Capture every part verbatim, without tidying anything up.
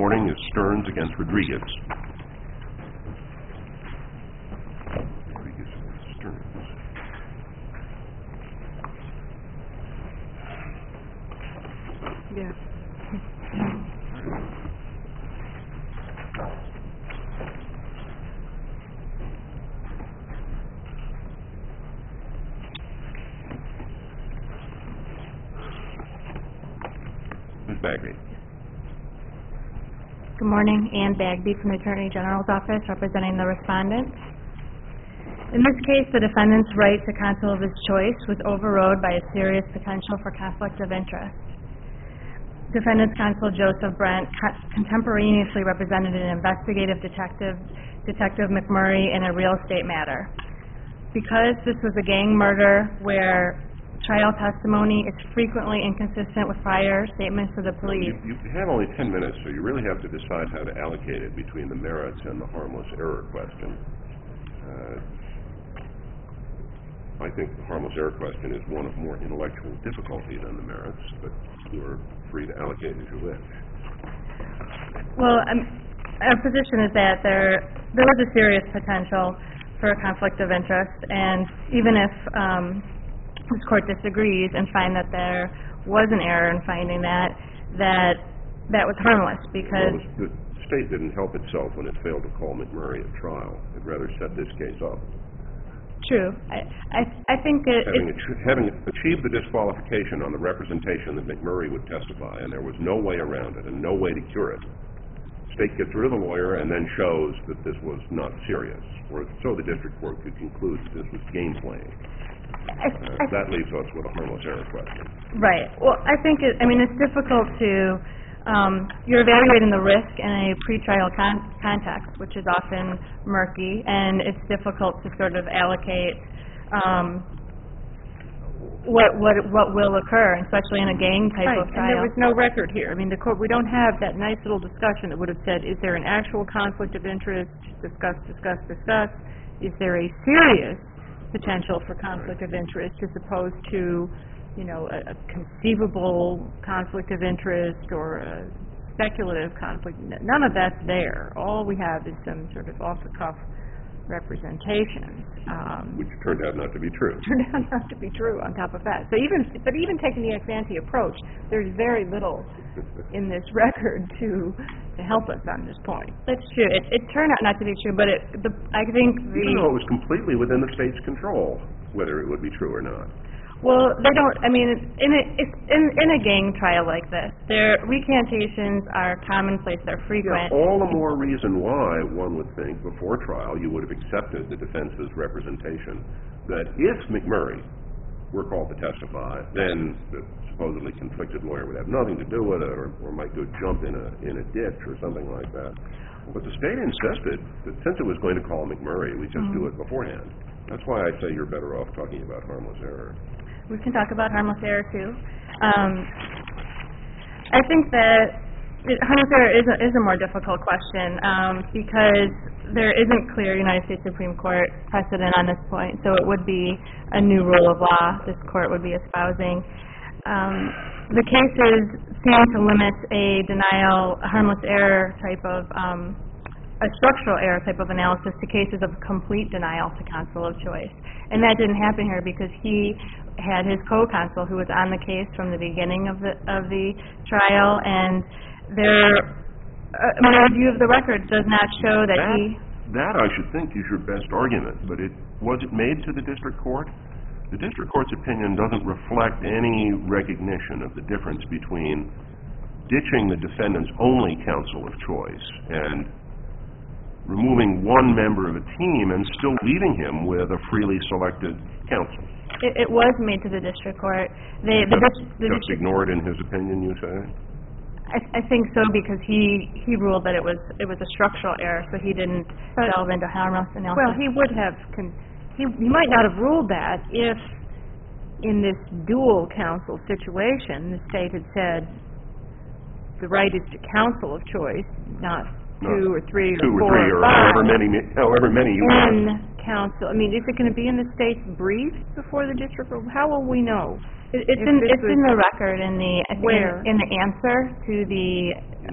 morning is Stearns against Rodriguez. Rodriguez against Stearns. Yeah. Miz Bagby. Good morning. Ann Bagby from the Attorney General's Office, representing the respondent. In this case, the defendant's right to counsel of his choice was overrode by a serious potential for conflict of interest. Defendant's counsel, Joseph Brent, co- contemporaneously represented an investigative detective, Detective McMurray, in a real estate matter. Because this was a gang murder where trial testimony is frequently inconsistent with prior statements of the police. You, you have only ten minutes, so you really have to decide how to allocate it between the merits and the harmless error question. Uh, I think the harmless error question is one of more intellectual difficulty than the merits, but you're free to allocate as you wish. Well, um, our position is that there there was a serious potential for a conflict of interest, and even if um, this court disagrees and find that there was an error in finding that, that that was harmless because... Well, the state didn't help itself when it failed to call McMurray at trial. It rather set this case up. True. I I, I think it... Having, ach- having achieved the disqualification on the representation that McMurray would testify, and there was no way around it and no way to cure it, the state gets rid of the lawyer and then shows that this was not serious, or so the district court could conclude that this was game playing. I, Uh, I, that leaves us with a harmless error question. Right. Well, I think, it, I mean, it's difficult to, um, you're evaluating the risk in a pretrial con- context, which is often murky, and it's difficult to sort of allocate um, what, what, what will occur, especially in a gang type Right, of and trial. there was no record here. I mean, the court, we don't have that nice little discussion that would have said, is there an actual conflict of interest? Discuss, discuss, discuss. Is there a serious potential for conflict of interest as opposed to, you know, a, a conceivable conflict of interest or a speculative conflict? N- None of that's there. All we have is some sort of off-the-cuff representation. Um, Which turned out not to be true. turned out not to be true on top of that. So even, but even taking the ex-ante approach, there's very little in this record to to help us on this point. That's true. It, it turned out not to be true, but it, the, I think the... Even though it was completely within the state's control, whether it would be true or not. Well, they don't, I mean, in a, it's in, in a gang trial like this, their recantations are commonplace, they're frequent. Yeah, all the more reason why, one would think, before trial, you would have accepted the defense's representation that if McMurray were called to testify, then the supposedly conflicted lawyer would have nothing to do with it, or, or might go jump in a in a ditch or something like that. But the state insisted that since it was going to call McMurray, we just Mm-hmm. do it beforehand. That's why I say you're better off talking about harmless error. We can talk about harmless error, too. Um, I think that it, harmless error is a, is a more difficult question um, because there isn't clear United States Supreme Court precedent on this point, so it would be a new rule of law this court would be espousing. Um, the cases seem to limit a denial, a harmless error type of, um, a structural error type of analysis to cases of complete denial to counsel of choice. And that didn't happen here because he had his co-counsel who was on the case from the beginning of the of the trial, and their uh, my review of the record does not show that, that he... That, I should think, is your best argument, but it was it made to the district court? The district court's opinion doesn't reflect any recognition of the difference between ditching the defendant's only counsel of choice and removing one member of a team and still leaving him with a freely selected counsel. It, it was made to the district court. They, the, Just, the just ignored in his opinion, you say? I, I think so because he, he ruled that it was it was a structural error, so he didn't But- delve into harmless analysis. Well, he would have, con- he, he might not have ruled that if in this dual counsel situation the state had said the right is to counsel of choice, not two or three Two or or four three or or five. however many, however many you want. One counsel. I mean, is it going to be in the state's brief before the district? Or how will we know? It, it's If in this it's was- in the record in the I think Where? in, in the answer to the In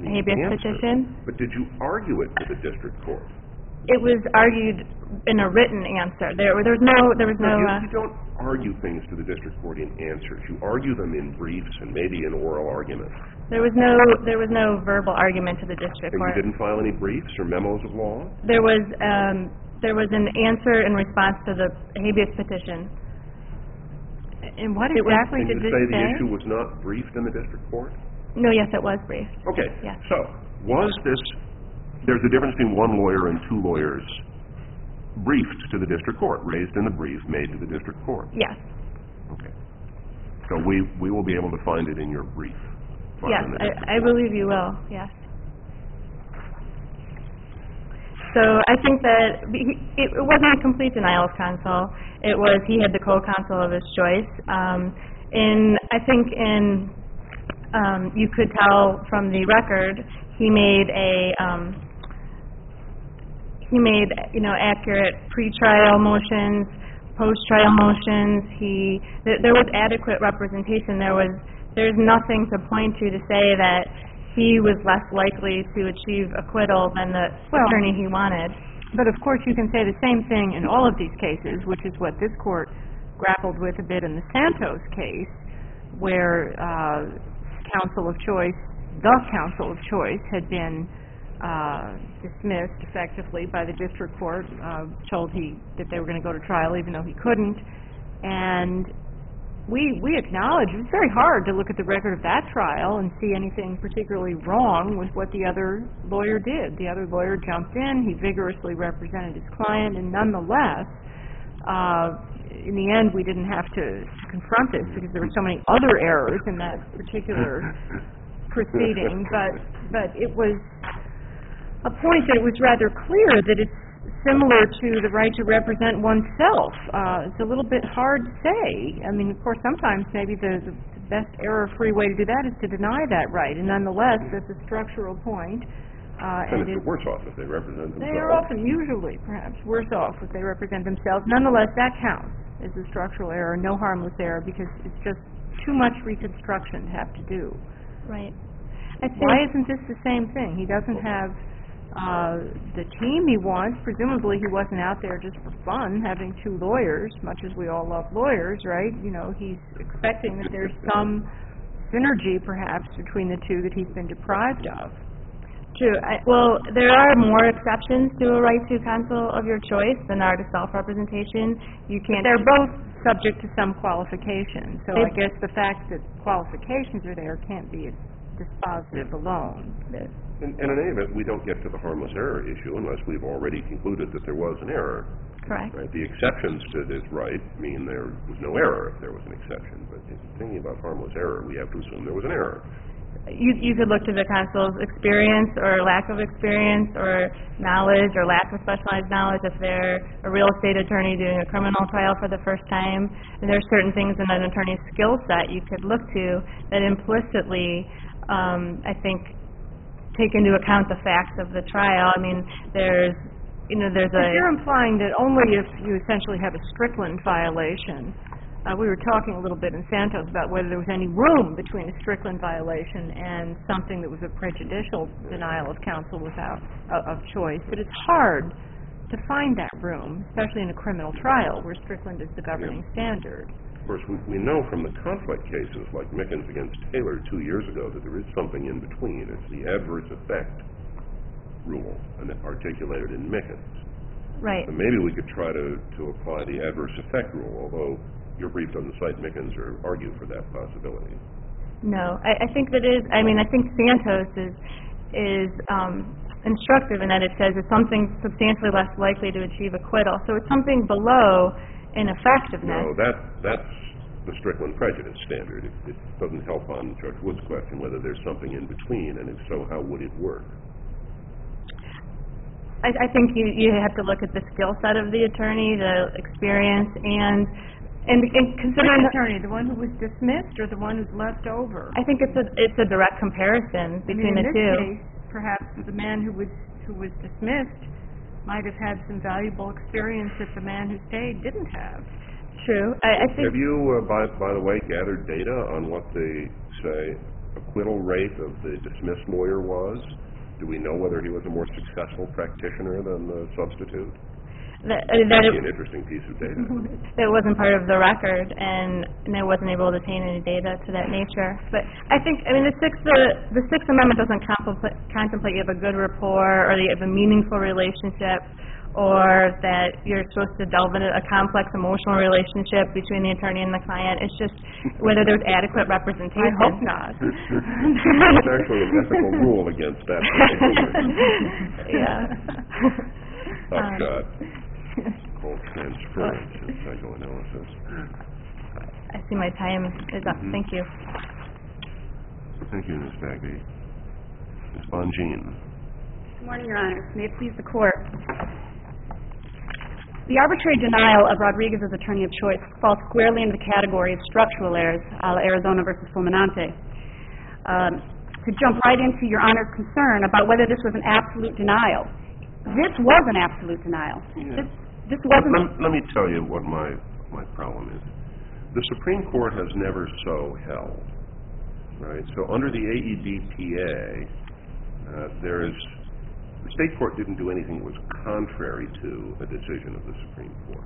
the habeas answer. petition. But did you argue it to the district court? It was argued in a written answer. There, there was no, there was no. you, Uh, you don't argue things to the district court in answers. You argue them in briefs and maybe in oral arguments. there was no, there was no verbal argument to the district And court. you didn't file any briefs or memos of law? There was, um, there was an answer in response to the habeas petition. And what It was- exactly Can did you this say say? the issue was not briefed in the district court? No, yes, it was briefed. Okay. Yes. So, was this, there's a difference between one lawyer and two lawyers briefed to the district court, raised in the brief, made to the district court? Yes. Okay. So we, we will be able to find it in your brief. filed Yes, in the district I, I court. believe you will, yes. So I think that he- it it wasn't a complete denial of counsel. It was, he had the co-counsel of his choice. Um, in, I think in, um, you could tell from the record, he made a, um, he made, you know, accurate pre-trial motions, post-trial motions. He, th- there was adequate representation. There was, there's nothing to point to to say that he was less likely to achieve acquittal than the Well- attorney he wanted. But of course, you can say the same thing in all of these cases, which is what this court grappled with a bit in the Santos case, where uh, counsel of choice, the counsel of choice, had been uh, dismissed effectively by the district court, uh, told he that they were going to go to trial even though he couldn't, and we we acknowledge it's very hard to look at the record of that trial and see anything particularly wrong with what the other lawyer did. The other lawyer jumped in, he vigorously represented his client, and nonetheless, uh, in the end, we didn't have to confront this because there were so many other errors in that particular proceeding. But but it was a point that it was rather clear that it's similar to the right to represent oneself. Uh, it's a little bit hard to say. I mean, of course, sometimes maybe the, the best error-free way to do that is to deny that right. And nonetheless, that's a structural point. Uh, And and it's it, worse off if they represent themselves. they are often, usually, perhaps, worse off if they represent themselves. Nonetheless, that counts as a structural error, no harmless error, because it's just too much reconstruction to have to do. Right. I think, Why isn't this the same thing? He doesn't have uh, the team he wants. Presumably he wasn't out there just for fun, having two lawyers, much as we all love lawyers, right? You know, he's expecting that there's some synergy, perhaps, between the two that he's been deprived of. True. I, well, there are more exceptions to a right to counsel of your choice than are to self-representation. You can't. They're both subject to some qualification, so I It- guess the fact that qualifications are there can't be dispositive alone. And, and in any event, we don't get to the harmless error issue unless we've already concluded that there was an error. Correct. Right? The exceptions to this right mean there was no error if there was an exception. But in thinking about harmless error, we have to assume there was an error. You, you could look to the counsel's experience or lack of experience or knowledge or lack of specialized knowledge if they're a real estate attorney doing a criminal trial for the first time. And there's certain things in an attorney's skill set you could look to that implicitly, um, I think, take into account the facts of the trial. I mean, there's, you know, there's But a... you're implying that only if you essentially have a Strickland violation. Uh, we were talking a little bit in Santos about whether there was any room between a Strickland violation and something that was a prejudicial denial of counsel without uh, of choice. But it's hard to find that room, especially in a criminal trial where Strickland is the governing standard. Of course, we, we know from the conflict cases like Mickens against Taylor two years ago that there is something in between. It's the adverse effect rule and articulated in Mickens. Right. And maybe we could try to, to apply the adverse effect rule, although your brief doesn't cite Mickens or argue for that possibility. No, I, I think that is, I mean, I think Santos is, is um, instructive in that it says it's something substantially less likely to achieve acquittal. So it's something below in effectiveness. No, that, that's the Strickland prejudice standard. It, it doesn't help on Judge Wood's question whether there's something in between, and if so, how would it work? I, I think you, you have to look at the skill set of the attorney, the experience, and and, and considering Which attorney, the one who was dismissed or the one who's left over? I think it's a it's a direct comparison between I mean, the in two. this case, perhaps the man who was who was dismissed might have had some valuable experience that the man who stayed didn't have. True. I, I think Have you, uh, by, by the way, gathered data on what they say acquittal rate of the dismissed lawyer was? Do we know whether he was a more successful practitioner than the substitute? That, uh, that That'd it, be an interesting piece of data. that wasn't part of the record, and, and I wasn't able to obtain any data to that nature. But I think, I mean, the Sixth, the, the Sixth Amendment doesn't contemplate, contemplate you have a good rapport, or that you have a meaningful relationship, or that you're supposed to delve into a complex emotional relationship between the attorney and the client. It's just whether there's adequate representation. I hope not. There's actually an ethical rule against that. Yeah. Tough Um, shot. Called transference in psychoanalysis. I see my time is up. Mhm. Thank you. Thank you, Miz Bagby. Miz Bonjean. Good morning, Your Honor. May it please the Court. The arbitrary denial of Rodriguez's attorney of choice falls squarely into the category of structural errors, a la Arizona versus Fulminante. Um, to jump right into Your Honor's concern about whether this was an absolute denial, this was an absolute denial. Yeah. This, this wasn't... Let, let me tell you what my, my problem is. The Supreme Court has never so held, right? So under the A E D P A, uh, there is... The state court didn't do anything that was contrary to a decision of the Supreme Court.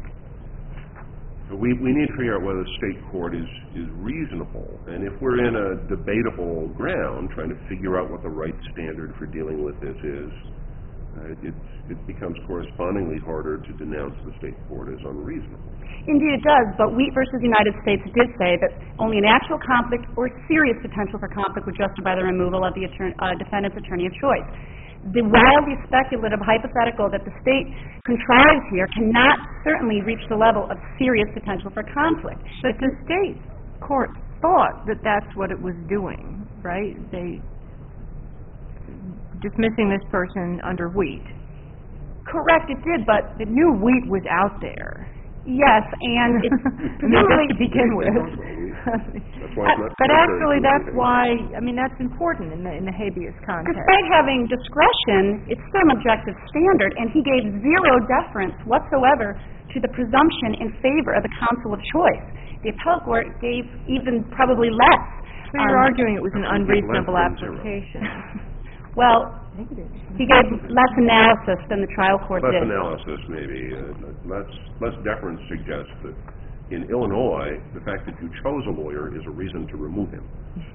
So we, we need to figure out whether the state court is, is reasonable. And if we're in a debatable ground, trying to figure out what the right standard for dealing with this is, uh, it, it's, it becomes correspondingly harder to denounce the state court as unreasonable. Indeed it does, but Wheat versus United States did say that only an actual conflict or serious potential for conflict would justify the removal of the attorney, uh, defendant's attorney of choice. The wildly speculative hypothetical that the state contrives here cannot certainly reach the level of serious potential for conflict. But the state court thought that that's what it was doing, right? They dismissing this person under Wheat. Correct, it did, but It knew Wheat was out there. yes, and it's presumably... to begin with. That's why it's not But contrary actually, to that's anything. why, I mean, that's important in the, in the habeas context. Despite having discretion, it's still an objective standard, and he gave zero deference whatsoever to the presumption in favor of the counsel of choice. The appellate court gave even probably less. So you're um, arguing it was an Less unreasonable than zero. application. Well, he gave less analysis than the trial court Less did. analysis, maybe. Uh, less, less deference suggests that in Illinois, the fact that you chose a lawyer is a reason to remove him.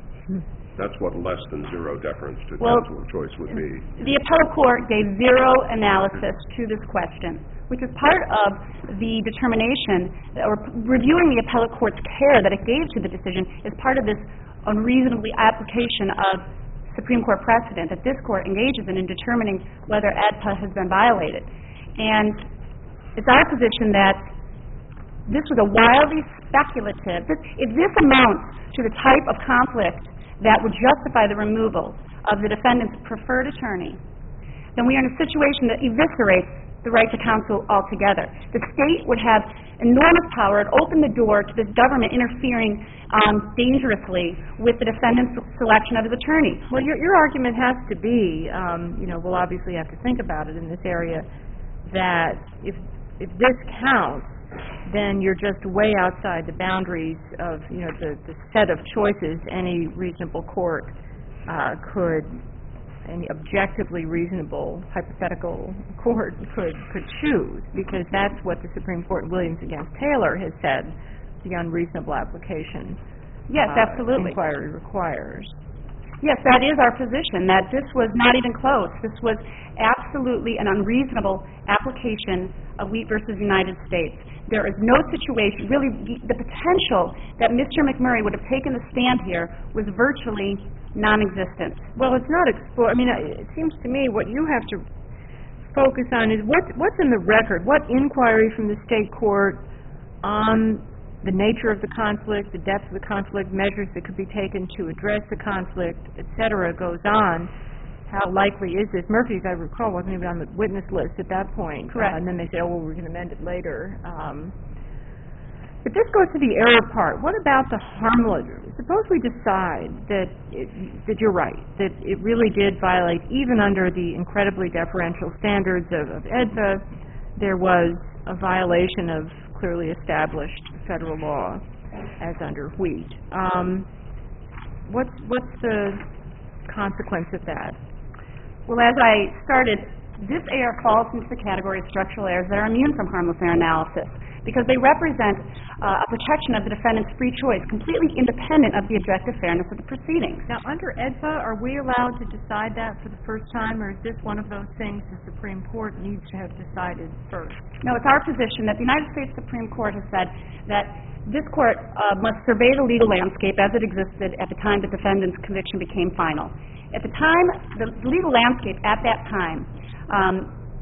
That's what less than zero deference to Well, counsel of choice would be. The appellate court gave zero analysis to this question, which is part of the determination, or reviewing the appellate court's care that it gave to the decision is part of this unreasonably application of Supreme Court precedent that this court engages in in determining whether A D P A has been violated. And it's our position that this was a wildly speculative, this, if this amounts to the type of conflict that would justify the removal of the defendant's preferred attorney, then we are in a situation that eviscerates the right to counsel altogether. The state would have enormous power. It opened the door to this government interfering um, dangerously with the defendant's selection of his attorney. Well, your, your argument has to be, um, you know, we'll obviously have to think about it in this area, that if if this counts, then you're just way outside the boundaries of, you know, the, the set of choices any reasonable court uh, could, any objectively reasonable hypothetical court could could choose, because that's what the Supreme Court in Williams against Taylor has said the unreasonable application Yes, uh, absolutely. inquiry requires. Yes, that is our position, that this was not even close. This was absolutely an unreasonable application of Wheat versus United States. There is no situation, really, the potential that Mister McMurray would have taken the stand here was virtually non-existent. Well, it's not explored. I mean, it seems to me what you have to focus on is what, what's in the record, what inquiry from the state court on the nature of the conflict, the depth of the conflict, measures that could be taken to address the conflict, et cetera, goes on. How likely is this? Murphy, as I recall, wasn't even on the witness list at that point. Correct. Uh, and then they say, oh, well, we're going to amend it later. Um, but this goes to the error part. What about the harmless? Suppose we decide that it, that you're right, that it really did violate, even under the incredibly deferential standards of, of E D P A, there was a violation of clearly established federal law as under Wheat. Um, what's, what's the consequence of that? Well, as I started, this error falls into the category of structural errors that are immune from harmless error analysis because they represent uh, a protection of the defendant's free choice, completely independent of the objective fairness of the proceedings. Now, under E D P A, are we allowed to decide that for the first time, or is this one of those things the Supreme Court needs to have decided first? No, it's our position that the United States Supreme Court has said that this court uh, must survey the legal landscape as it existed at the time the defendant's conviction became final. At the time, the legal landscape at that time, um,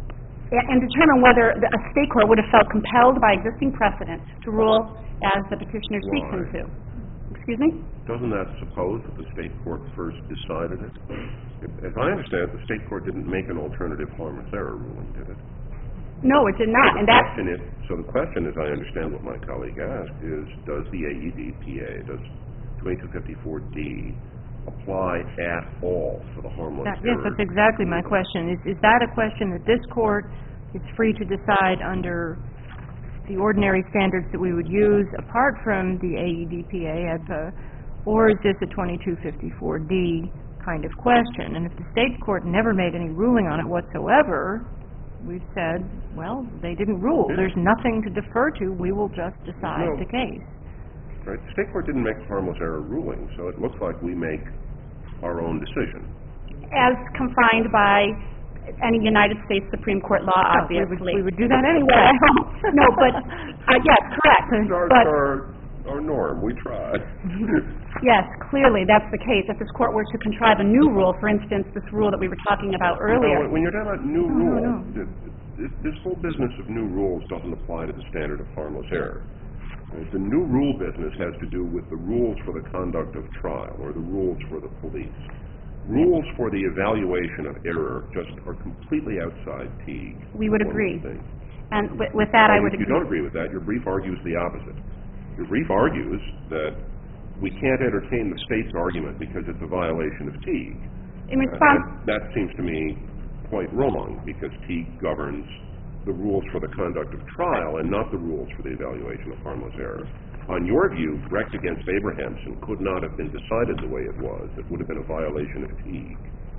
and determine whether the, a state court would have felt compelled by existing precedent to rule as the petitioner seeks him to. Excuse me? Doesn't that suppose that the state court first decided it? As I understand it, the state court didn't make an alternative harmless error ruling, did it? No, it did not, So and the that's... question is, so the question, as I understand what my colleague asked, is does the A E D P A, does twenty-two fifty-four D apply at all for the harmless That, yes, error? that's exactly my question. Is, is that a question that this court is free to decide under the ordinary standards that we would use apart from the A E D P A, E D P A, or is this a twenty-two fifty-four D kind of question? And if the state court never made any ruling on it whatsoever, we've said, well, they didn't rule. Yeah. There's nothing to defer to. We will just decide No. the case. Right, the state court didn't make a harmless error ruling, so it looks like we make our own decision. As confined by any United States Supreme Court law, Oh, we obviously. would- we would do that anyway. No, but, uh, yes, correct. It's our, But, our, our norm, we tried. yes, clearly, that's the case. If this court were to contrive a new rule, for instance, this rule that we were talking about You know, earlier, when- when you're talking about new No, no, rules, no. th- th- this whole business of new rules doesn't apply to the standard of harmless error. Uh, The new rule business has to do with the rules for the conduct of trial, or the rules for the police. Rules for the evaluation of error just are completely outside Teague. We would One of agree. the things. and with, with that, I And would if you agree. don't agree with that, your brief argues the opposite. Your brief argues that we can't entertain the state's argument because it's a violation of Teague. In Uh, response, and that seems to me quite wrong, because Teague governs the rules for the conduct of trial and not the rules for the evaluation of harmless error. On your view, Brecht against Abrahamson could not have been decided the way it was. It would have been a violation of Teague.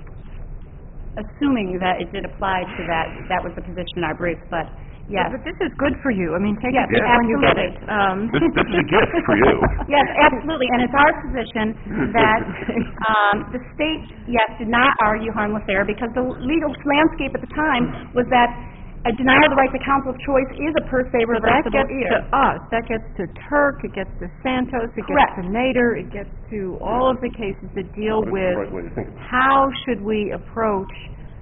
assuming that it did apply to that, that was the position in our brief, but, yes. But this is good for you. I mean, take Yes, it when you get it. absolutely. Um, This, this is a gift for you. Yes, absolutely, and it's our position that um, the state, yes, did not argue harmless error because the legal landscape at the time was that a denial of the right to counsel of choice is a per se So that reversible gets to error. us, that gets to Turk, it gets to Santos, it Correct. gets to Nader, it gets to all of the cases that deal That's the with right way to think of it. how should we approach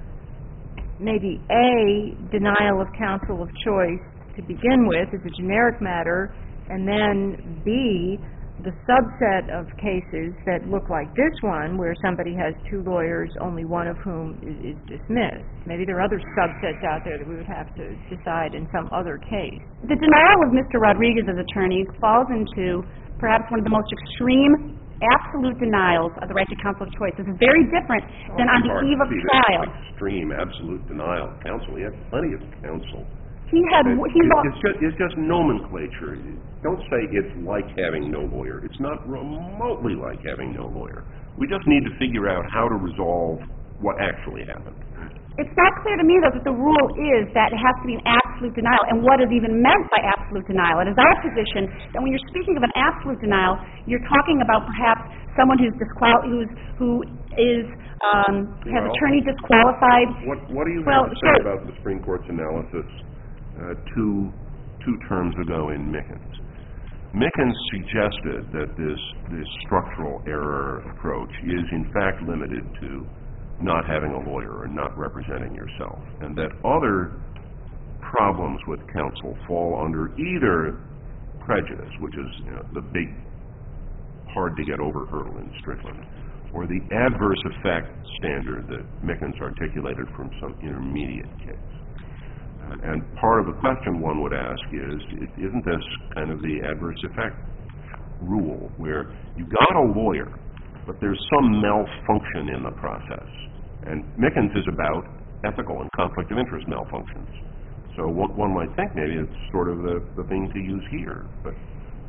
maybe A, denial of counsel of choice to begin with as a generic matter, and then B, the subset of cases that look like this one, where somebody has two lawyers, only one of whom is, is dismissed. Maybe there are other subsets out there that we would have to decide in some other case. The denial of Mister Rodriguez's attorney falls into perhaps one of the most extreme, absolute denials of the right to counsel of choice. This is very different than on the Hard to eve of see this trial. extreme, absolute denial of counsel. He had plenty of counsel. He had, It- he it- lost, It's just, it's just nomenclature. Don't say it's like having no lawyer. It's not remotely like having no lawyer. We just need to figure out how to resolve what actually happened. it's not clear to me, though, that the rule is that it has to be an absolute denial, and what is even meant by absolute denial. It is our position that when you're speaking of an absolute denial, you're talking about perhaps someone who's disqual- who's, who is, um, has Well, attorney disqualified. What, what do you Well, have to say sure. about the Supreme Court's analysis uh, two, two terms ago in Mickens? Mickens suggested that this, this structural error approach is in fact limited to not having a lawyer or not representing yourself, and that other problems with counsel fall under either prejudice, which is, you know, the big, hard-to-get-over hurdle in Strickland, or the adverse effect standard that Mickens articulated from some intermediate case. Uh, and part of the question one would ask is, i- isn't this kind of the adverse effect rule, where you've got a lawyer, but there's some malfunction in the process? And Mickens is about ethical and conflict of interest malfunctions. So one, one might think maybe it's sort of the, the thing to use here, but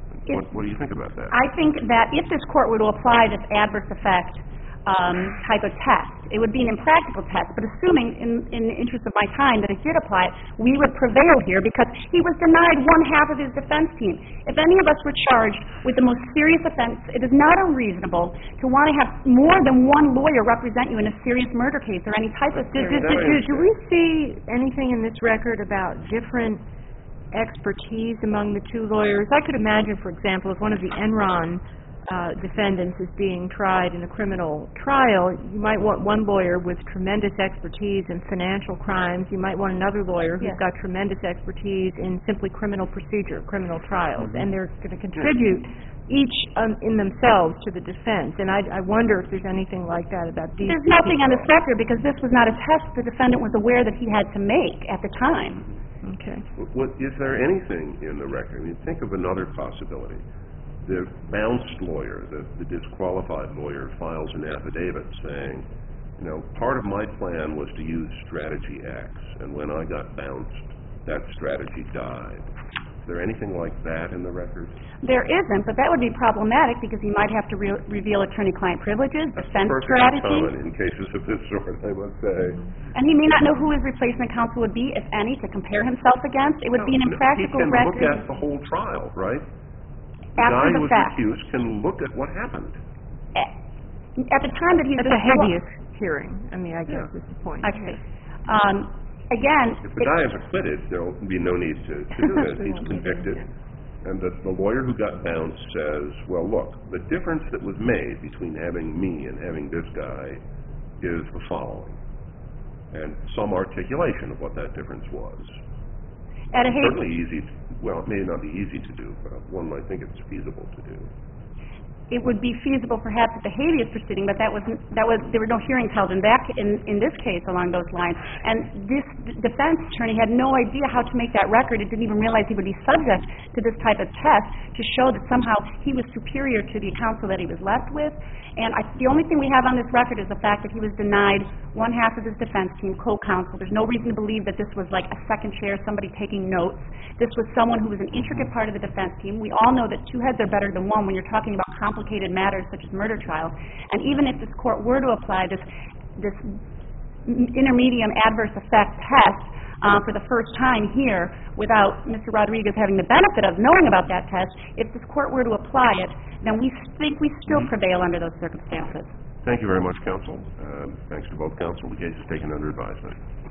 What, what do you think about that? I think that if this court were to apply this adverse effect um, type of test, it would be an impractical test, but assuming, in, in the interest of my time, that it did apply it, we would prevail here because he was denied one half of his defense team. If any of us were charged with the most serious offense, it is not unreasonable to want to have more than one lawyer represent you in a serious murder case or any type of Do, serious do, do, do we see anything in this record about different expertise among the two lawyers? I could imagine, for example, if one of the Enron uh, defendants is being tried in a criminal trial, you might want one lawyer with tremendous expertise in financial crimes. You might want another lawyer who's Yes. got tremendous expertise in simply criminal procedure, criminal trials, Mm-hmm. and they're going to contribute each um, in themselves to the defense. And I, I wonder if there's anything like that about these There's two nothing on people. this record because this was not a test the defendant was aware that he had to make at the time. Okay. What, is there anything in the record? I mean, think of another possibility. The bounced lawyer, the, the disqualified lawyer, files an affidavit saying, you know, part of my plan was to use strategy X, and when I got bounced, that strategy died. Is there anything like that in the record? There isn't, but that would be problematic because he might have to re- reveal attorney-client privileges, defense Perfectly strategy, common in cases of this sort, I must say. and he may not know who his replacement counsel would be, if any, to compare himself against. It would be an impractical He can record. look at the whole trial, right? The After guy the who was fact. accused can look at what happened. At at the time that he's... That's a habeas hearing. I mean, I guess Yeah. is the point. I see. Um, again... If the it- guy is acquitted, there will be no need to, to do this. He's convicted. And the, the lawyer who got bounced says, well, look, the difference that was made between having me and having this guy is the following. And some articulation of what that difference was. At a habeas... Certainly easy, to, well, it may not be easy to do, but one might think it's feasible to do. It would be feasible perhaps at the habeas proceeding, but that wasn't, that was, there were no hearings held in that, in, in this case along those lines. And this d- defense attorney had no idea how to make that record. It didn't even realize he would be subject to this type of test to show that somehow he was superior to the counsel that he was left with. And I, the only thing we have on this record is the fact that he was denied one half of his defense team, co-counsel. There's no reason to believe that this was like a second chair, somebody taking notes. This was someone who was an intricate part of the defense team. We all know that two heads are better than one when you're talking about complicated matters such as murder trial. And even if this court were to apply this, this intermediate adverse effect test uh, for the first time here without Mister Rodriguez having the benefit of knowing about that test, if this court were to apply it, then we think we still prevail under those circumstances. Thank you very much, counsel. Um, thanks to both counsel. The case is taken under advisement.